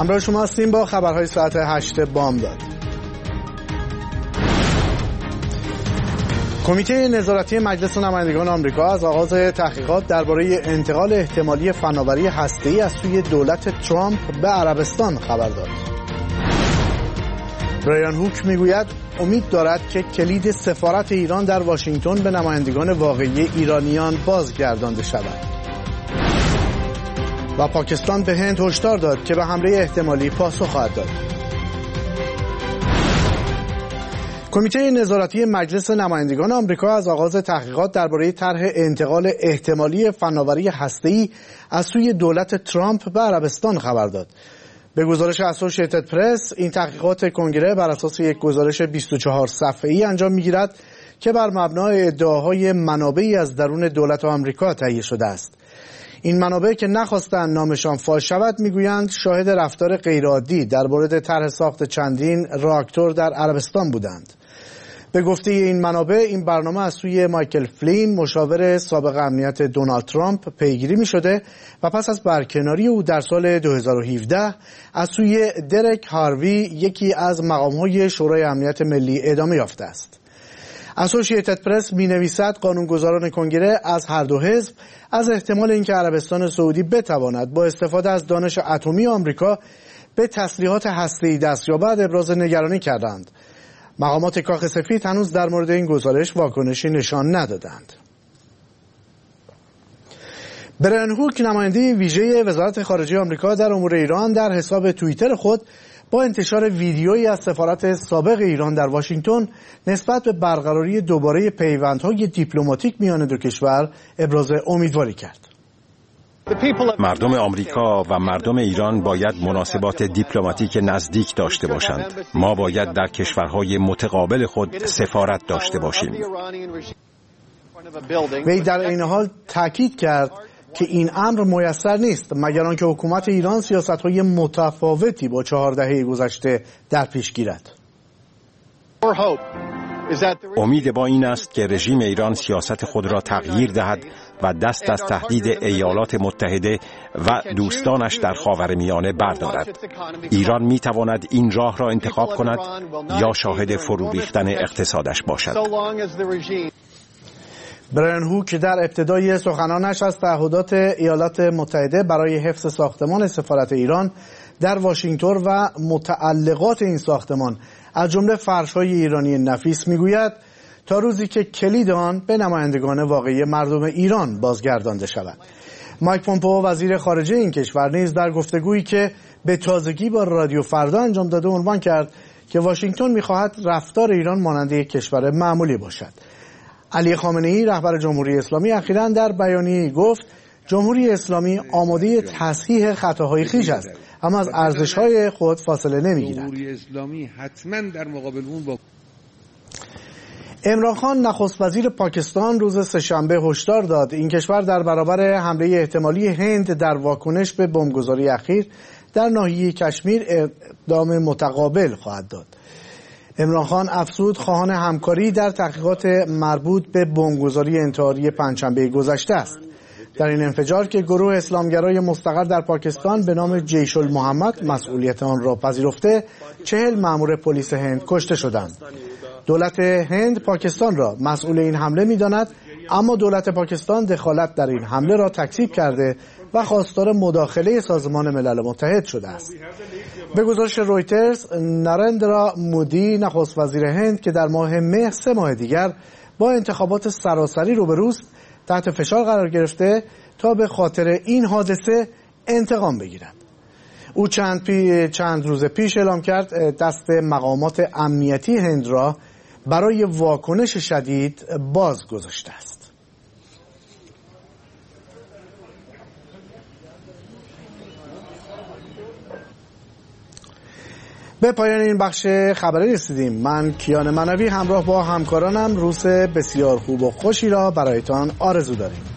همراه شما هستیم با خبرهای ساعت 8 بامداد. کمیته نظارتی مجلس نمایندگان آمریکا از آغاز تحقیقات درباره انتقال احتمالی فناوری هسته‌ای از سوی دولت ترامپ به عربستان خبر داد. برایان هوک میگوید امید دارد که کلید سفارت ایران در واشنگتن به نمایندگان واقعی ایرانیان بازگردانده شود. و پاکستان به هند هشدار داد که به حمله احتمالی پاسخ خواهد داد. کمیته نظارتی مجلس نمایندگان آمریکا از آغاز تحقیقات درباره طرح انتقال احتمالی فناوری هسته‌ای از سوی دولت ترامپ به عربستان خبر داد. به گزارش اسوشییتد پرس، این تحقیقات کنگره بر اساس یک گزارش 24 صفحه‌ای انجام می‌گیرد که بر مبنای ادعاهای منابعی از درون دولت آمریکا تهیه شده است. این منابع که نخواستند نامشان فاش شود میگویند شاهد رفتار غیرعادی در مورد طرح ساخت چندین راکتور در عربستان بودند. به گفته این منابع این برنامه از سوی مایکل فلین، مشاور سابق امنیت دونالد ترامپ، پیگیری می شده و پس از برکناری او در سال 2017 از سوی درک هاروی، یکی از مقام‌های شورای امنیت ملی، ادامه یافته است. اسوشییتد پرس می نویسد قانونگذاران کنگره از هر دو حزب از احتمال اینکه عربستان سعودی بتواند با استفاده از دانش اتمی آمریکا به تسلیحات هسته‌ای دست یابد ابراز نگرانی کردند. مقامات کاخ سفید هنوز در مورد این گزارش واکنشی نشان ندادند. برایان هوک، نماینده ویژه وزارت خارجه آمریکا در امور ایران، در حساب توییتر خود با انتشار ویدیویی از سفارت سابق ایران در واشنگتن نسبت به برقراری دوباره پیوندهای دیپلماتیک میان دو کشور ابراز امیدواری کرد. مردم آمریکا و مردم ایران باید مناسبات دیپلماتیک نزدیک داشته باشند. ما باید در کشورهای متقابل خود سفارت داشته باشیم. وی در این حال تاکید کرد که این امر میسر نیست مگر آنکه حکومت ایران سیاست‌های متفاوتی با 4 دهه گذشته در پیش گیرد. امید ما این است که رژیم ایران سیاست خود را تغییر دهد و دست از تهدید ایالات متحده و دوستانش در خاورمیانه بردارد. ایران می تواند این راه را انتخاب کند یا شاهد فرو ریختن اقتصادش باشد. برایان هوک در ابتدای سخنانش از تعهدات ایالات متحده برای حفظ ساختمان سفارت ایران در واشنگتن و متعلقات این ساختمان از جمله فرش‌های ایرانی نفیس میگوید تا روزی که کلید آن به نمایندگان واقعی مردم ایران بازگردانده شود. مایک پومپئو، وزیر خارجه این کشور، نیز در گفتگویی که به تازگی با رادیو فردا انجام داده عنوان کرد که واشنگتن می‌خواهد رفتار ایران مانند یک کشور معمولی باشد. علی خامنه‌ای، رهبر جمهوری اسلامی، اخیراً در بیانیه‌ای گفت جمهوری اسلامی آماده تصحیح خطاهای خویش است، اما از ارزش‌های خود فاصله نمی‌گیرد. جمهوری اسلامی حتماً در مقابل اون با عمران خان، نخست وزیر پاکستان، روز سه‌شنبه هشدار داد این کشور در برابر حمله احتمالی هند در واکنش به بمبگذاری اخیر در ناحیه کشمیر اقدام متقابل خواهد داد. عمران خان افزود خواهان همکاری در تحقیقات مربوط به بمبگذاری انتحاری پنجشنبه گذشته است. در این انفجار که گروه اسلامگرای مستقر در پاکستان به نام جیش المحمد مسئولیت آن را پذیرفته، 40 مأمور پلیس هند کشته شدند. دولت هند پاکستان را مسئول این حمله می‌داند، اما دولت پاکستان دخالت در این حمله را تکذیب کرده و خواستار مداخله سازمان ملل متحد شده است. به گزارش رویترز، نارندرا مودی، نخست وزیر هند که در ماه مه 3 ماه دیگر با انتخابات سراسری روبروست، تحت فشار قرار گرفته تا به خاطر این حادثه انتقام بگیرد. او چند روز پیش اعلام کرد دست مقامات امنیتی هند را برای واکنش شدید باز گذاشته است. به پایان این بخش خبری رسیدیم. من کیان منوی همراه با همکارانم روز بسیار خوب و خوشی را برایتان آرزو داریم.